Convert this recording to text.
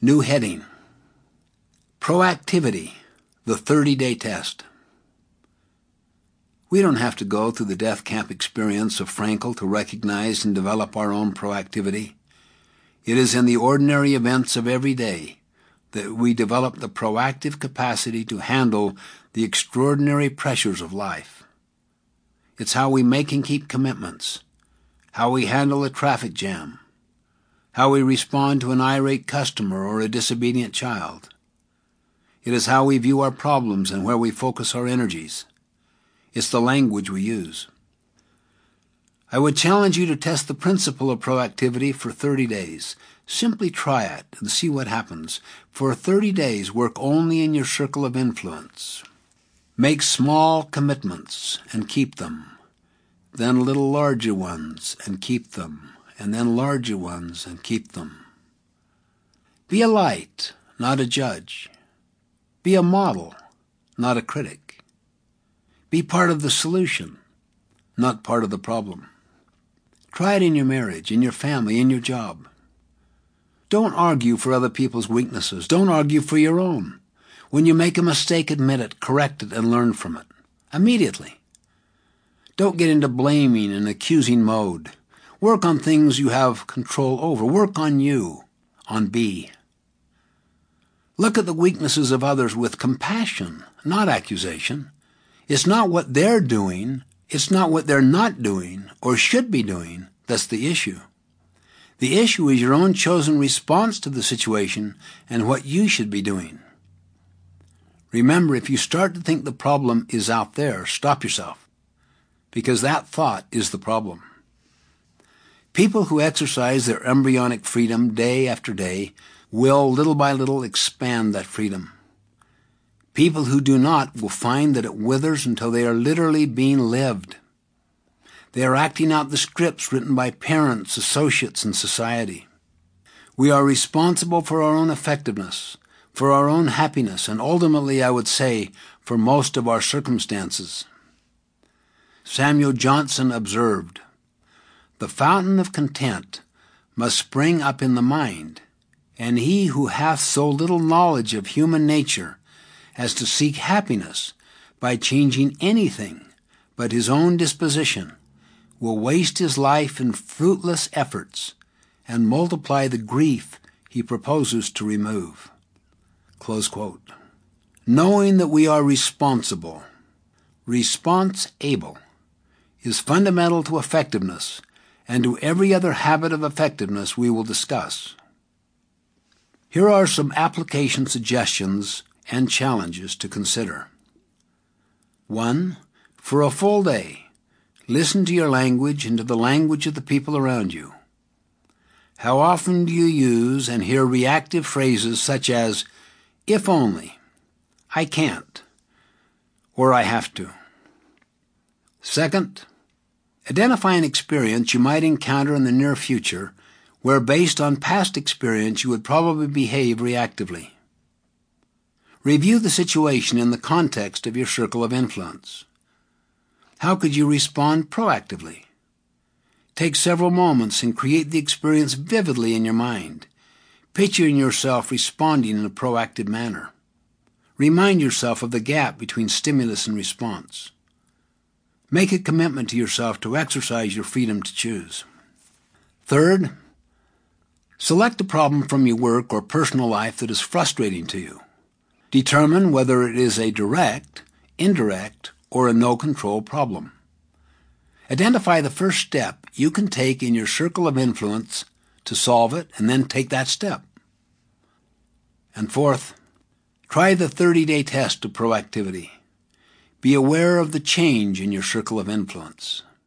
New heading: Proactivity, the 30-day test. We don't have to go through the death camp experience of Frankl to recognize and develop our own proactivity. It is in the ordinary events of every day that we develop the proactive capacity to handle the extraordinary pressures of life. It's how we make and keep commitments, how we handle a traffic jam, how we respond to an irate customer or a disobedient child. It is how we view our problems and where we focus our energies. It's the language we use. I would challenge you to test the principle of proactivity for 30 days. Simply try it and see what happens. For 30 days, work only in your circle of influence. Make small commitments and keep them. Then little larger ones and keep them. And then larger ones and keep them. Be a light, not a judge. Be a model, not a critic. Be part of the solution, not part of the problem. Try it in your marriage, in your family, in your job. Don't argue for other people's weaknesses. Don't argue for your own. When you make a mistake, admit it, correct it, and learn from it. Immediately. Don't get into blaming and accusing mode. Work on things you have control over. Work on you, on B. Look at the weaknesses of others with compassion, not accusation. It's not what they're doing, it's not what they're not doing or should be doing that's the issue. The issue is your own chosen response to the situation and what you should be doing. Remember, if you start to think the problem is out there, stop yourself, because that thought is the problem. People who exercise their embryonic freedom day after day will, little by little, expand that freedom. People who do not will find that it withers until they are literally being lived. They are acting out the scripts written by parents, associates, and society. We are responsible for our own effectiveness, for our own happiness, and ultimately, I would say, for most of our circumstances. Samuel Johnson observed, "The fountain of content must spring up in the mind, and he who hath so little knowledge of human nature as to seek happiness by changing anything but his own disposition will waste his life in fruitless efforts and multiply the grief he proposes to remove." Close quote. Knowing that we are responsible, response-able, is fundamental to effectiveness and to every other habit of effectiveness we will discuss. Here are some application suggestions and challenges to consider. 1. For a full day, listen to your language and to the language of the people around you. How often do you use and hear reactive phrases such as, "if only," "I can't," or "I have to"? 2. Identify an experience you might encounter in the near future where, based on past experience, you would probably behave reactively. Review the situation in the context of your circle of influence. How could you respond proactively? Take several moments and create the experience vividly in your mind, picturing yourself responding in a proactive manner. Remind yourself of the gap between stimulus and response. Make a commitment to yourself to exercise your freedom to choose. 3. Select a problem from your work or personal life that is frustrating to you. Determine whether it is a direct, indirect, or a no-control problem. Identify the first step you can take in your circle of influence to solve it, and then take that step. And 4, try the 30-day test of proactivity. Be aware of the change in your circle of influence.